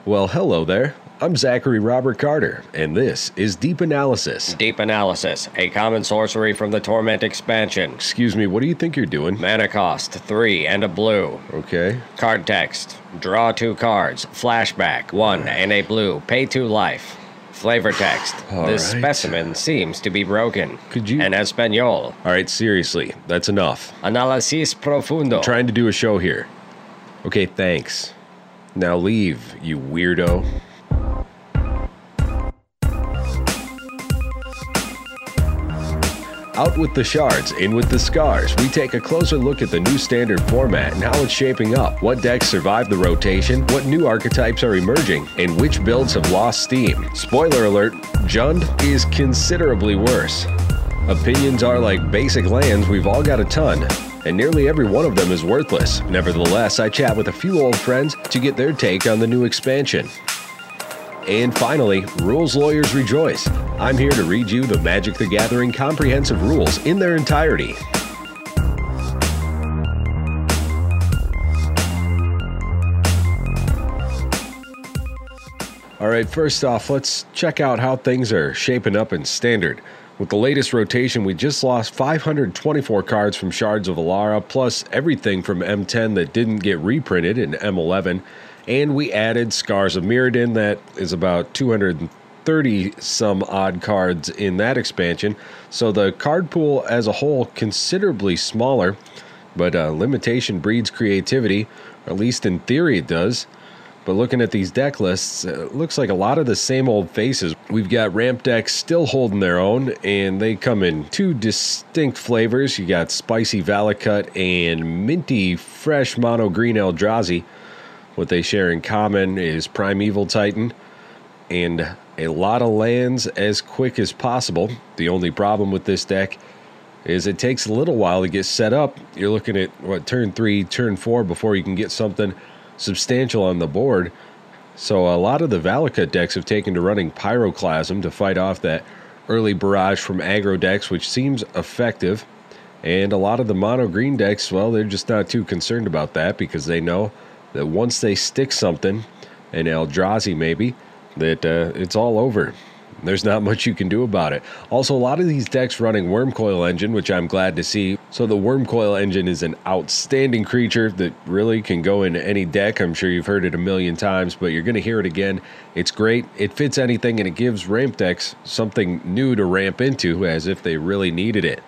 Well, hello there. I'm Zachary Robert Carter, and this is Deep Analysis. Deep Analysis, a common sorcery from the Torment expansion. Excuse me, what do you think you're doing? Mana cost, 3 and a blue. Okay. Card text, draw 2 cards, flashback, 1 and a blue, pay 2 life. Flavor text, this specimen seems to be broken. Could you... En español. Alright, seriously, that's enough. Análisis profundo. I'm trying to do a show here. Okay, thanks. Now leave, you weirdo. Out with the shards, in with the scars. We take a closer look at the new standard format and how it's shaping up. What decks survived the rotation, what new archetypes are emerging, and which builds have lost steam. Spoiler alert, Jund is considerably worse. Opinions are like basic lands, we've all got a ton, and nearly every one of them is worthless. Nevertheless, I chat with a few old friends to get their take on the new expansion. And finally, rules lawyers rejoice. I'm here to read you the Magic the Gathering comprehensive rules in their entirety. Alright, first off, let's check out how things are shaping up in Standard. With the latest rotation, we just lost 524 cards from Shards of Alara, plus everything from M10 that didn't get reprinted in M11. And we added Scars of Mirrodin, that is about 230 some odd cards in that expansion. So the card pool as a whole considerably smaller, but limitation breeds creativity, or at least in theory it does. But looking at these deck lists, it looks like a lot of the same old faces. We've got ramp decks still holding their own, and they come in 2 distinct flavors. You got Spicy Valakut and Minty Fresh Mono Green Eldrazi. What they share in common is Primeval Titan and a lot of lands as quick as possible. The only problem with this deck is it takes a little while to get set up. You're looking at, turn 3, turn 4 before you can get something substantial on the board. So a lot of the Valakut decks have taken to running Pyroclasm to fight off that early barrage from aggro decks, which seems effective. And a lot of the mono green decks, well, they're just not too concerned about that because they know that once they stick something, an Eldrazi maybe, that it's all over. There's not much you can do about it. Also, a lot of these decks running Wormcoil Engine, which I'm glad to see. So the Wormcoil Engine is an outstanding creature that really can go into any deck. I'm sure you've heard it a million times, but you're going to hear it again. It's great. It fits anything, and it gives ramp decks something new to ramp into as if they really needed it.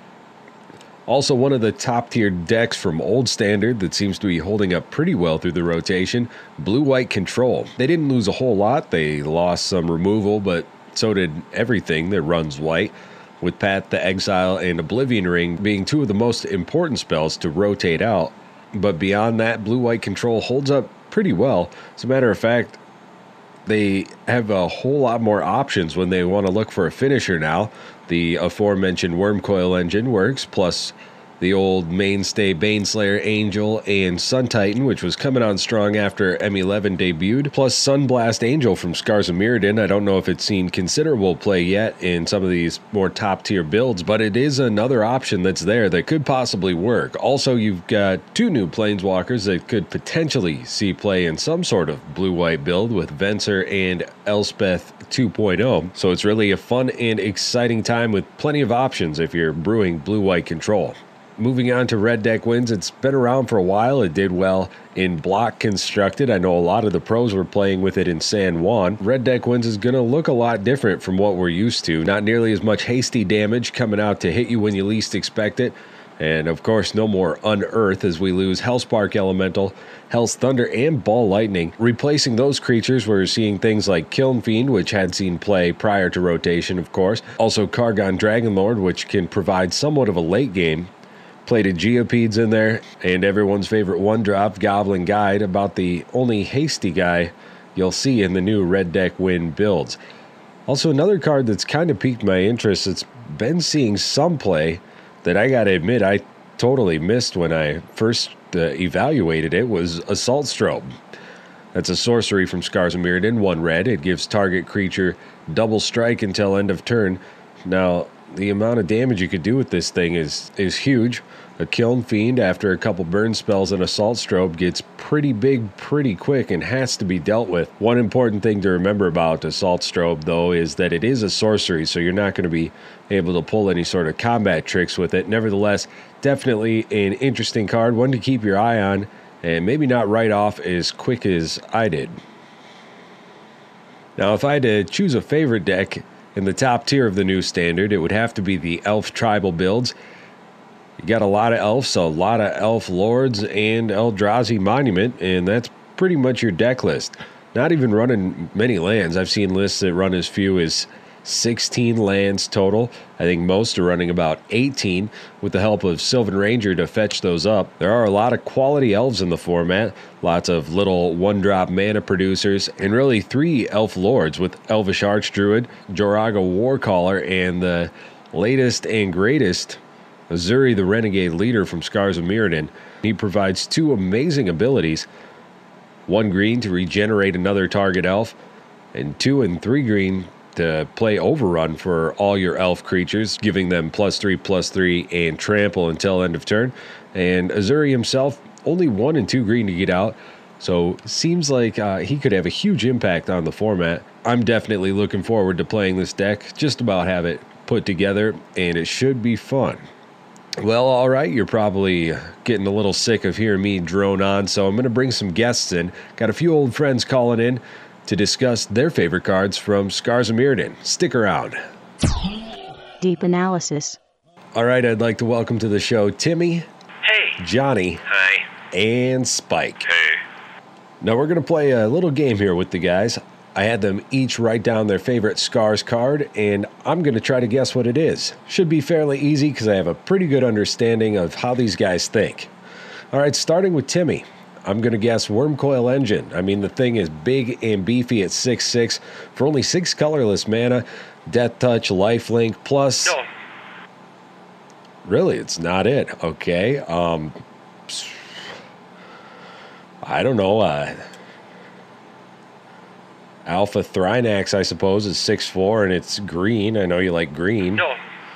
Also, one of the top-tier decks from Old Standard that seems to be holding up pretty well through the rotation, Blue-White Control. They didn't lose a whole lot. They lost some removal, but so did everything that runs white, with Path to Exile and Oblivion Ring being 2 of the most important spells to rotate out. But beyond that, Blue-White Control holds up pretty well. As a matter of fact, they have a whole lot more options when they want to look for a finisher now. The aforementioned Wormcoil Engine works, plus the old mainstay Baneslayer Angel and Sun Titan, which was coming on strong after M11 debuted, plus Sunblast Angel from Scars of Mirrodin. I don't know if it's seen considerable play yet in some of these more top-tier builds, but it is another option that's there that could possibly work. Also, you've got 2 new Planeswalkers that could potentially see play in some sort of blue-white build with Venser and Elspeth 2.0. So it's really a fun and exciting time with plenty of options if you're brewing blue-white control. Moving on to Red Deck Wins, it's been around for a while. It did well in Block Constructed. I know a lot of the pros were playing with it in San Juan. Red Deck Wins is going to look a lot different from what we're used to. Not nearly as much hasty damage coming out to hit you when you least expect it. And of course, no more Unearth as we lose Hellspark Elemental, Hell's Thunder, and Ball Lightning. Replacing those creatures, we're seeing things like Kiln Fiend, which had seen play prior to rotation, of course. Also Kargon Dragonlord, which can provide somewhat of a late game. Plated Geopedes in there, and everyone's favorite one-drop Goblin Guide, about the only hasty guy you'll see in the new Red Deck Win builds. Also, another card that's kind of piqued my interest, it's been seeing some play that I gotta admit I totally missed when I first evaluated it, was Assault Strobe. That's a sorcery from Scars of Mirrodin, 1 red. It gives target creature double strike until end of turn. Now, the amount of damage you could do with this thing is huge. A Kiln Fiend, after a couple burn spells and Assault Strobe, gets pretty big pretty quick and has to be dealt with. One important thing to remember about Assault Strobe, though, is that it is a sorcery, so you're not going to be able to pull any sort of combat tricks with it. Nevertheless, definitely an interesting card, one to keep your eye on, and maybe not write off as quick as I did. Now, if I had to choose a favorite deck in the top tier of the new standard, it would have to be the Elf Tribal builds. You got a lot of elves, a lot of elf lords, and Eldrazi Monument, and that's pretty much your deck list. Not even running many lands. I've seen lists that run as few as 16 lands total. I think most are running about 18 with the help of Sylvan Ranger to fetch those up. There are a lot of quality elves in the format, lots of little one-drop mana producers, and really 3 elf lords with Elvish Archdruid, Joraga Warcaller, and the latest and greatest, Azuri the Renegade Leader from Scars of Mirrodin. He provides 2 amazing abilities, 1 green to regenerate another target elf, and 2 and 3 green to play Overrun for all your elf creatures, giving them +3/+3 and trample until end of turn. And Azuri himself, only 1 and 2 green to get out, so seems like he could have a huge impact on the format. I'm definitely looking forward to playing this deck, just about have it put together, and it should be fun. Well, all right, you're probably getting a little sick of hearing me drone on, so I'm going to bring some guests in. Got a few old friends calling in to discuss their favorite cards from Scars of Mirrodin. Stick around. Deep analysis. All right, I'd like to welcome to the show Timmy. Hey. Johnny. Hi. And Spike. Hey. Now, we're going to play a little game here with the guys. I had them each write down their favorite Scars card, and I'm going to try to guess what it is. Should be fairly easy because I have a pretty good understanding of how these guys think. All right, starting with Timmy. I'm going to guess Wurmcoil Engine. I mean, the thing is big and beefy at 6/6 for only 6 colorless mana, Death Touch, Lifelink, plus... No. Really, it's not it. Okay. I don't know. Alpha Thrinax, I suppose, is 6/4 and it's green. I know you like green. No.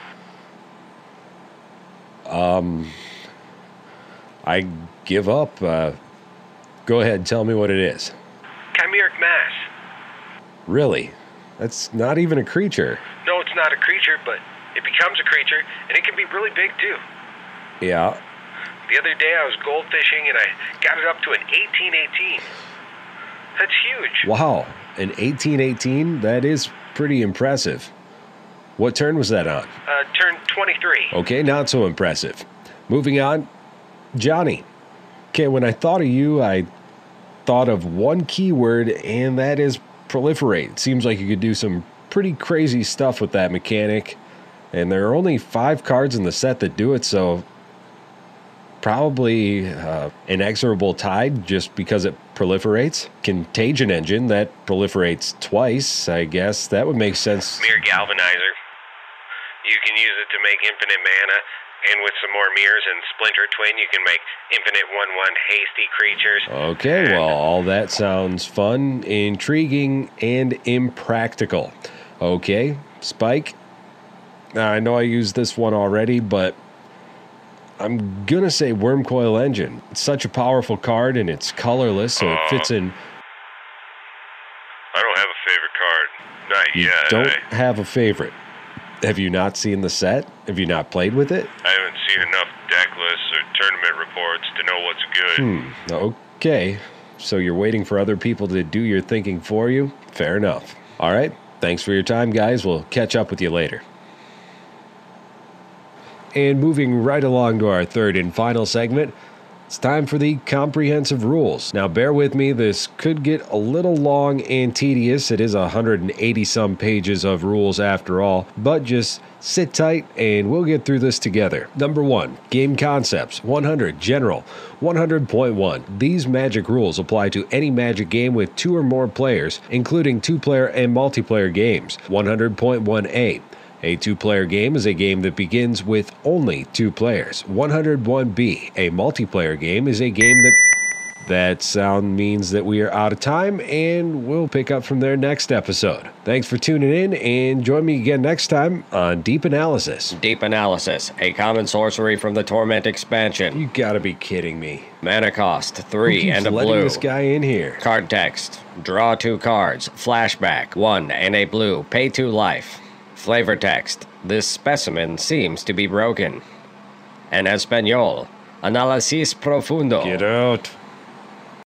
I give up. Go ahead, tell me what it is. Chimeric Mass. Really? That's not even a creature. No, it's not a creature, but it becomes a creature, and it can be really big, too. Yeah. The other day I was goldfishing, and I got it up to an 18/18. That's huge. Wow. An 18/18? That is pretty impressive. What turn was that on? Turn 23. Okay, not so impressive. Moving on, Johnny. Okay, when I thought of you, I thought of one keyword, and that is proliferate. Seems like you could do some pretty crazy stuff with that mechanic, and there are only 5 cards in the set that do it, so probably Inexorable Tide just because it proliferates. Contagion Engine, that proliferates twice, I guess. That would make sense. Mirror Galvanizer. You can use it to make infinite mana, and with some more mirrors and Splinter Twin, you can make infinite 1/1 hasty creatures. Okay, well, all that sounds fun, intriguing, and impractical. Okay, Spike. Now, I know I used this one already, but I'm going to say Wurmcoil Engine. It's such a powerful card, and it's colorless, so it fits in. I don't have a favorite card. Not You yet. don't have a favorite. Have you not seen the set? Have you not played with it? I haven't seen enough deck lists or tournament reports to know what's good. Okay, so you're waiting for other people to do your thinking for you? Fair enough. All right, thanks for your time, guys. We'll catch up with you later. And moving right along to our third and final segment, it's time for the comprehensive rules. Now, bear with me, this could get a little long and tedious. It is 180-some pages of rules after all, but just sit tight and we'll get through this together. Number 1, game concepts. 100, general. 100.1. These Magic rules apply to any Magic game with 2 or more players, including 2-player and multiplayer games. 100.1a. A 2-player game is a game that begins with only 2 players. 101b. A multiplayer game is a game that... That sound means that we are out of time, and we'll pick up from there next episode. Thanks for tuning in, and join me again next time on Deep Analysis. Deep Analysis, a common sorcery from the Torment expansion. You gotta be kidding me. Mana cost 3 Who keeps and a letting blue. this guy in here? Card text. Draw 2 cards. Flashback 1 and a blue. Pay 2 life. Flavor text. This specimen seems to be broken. En español. Análisis profundo. Get out.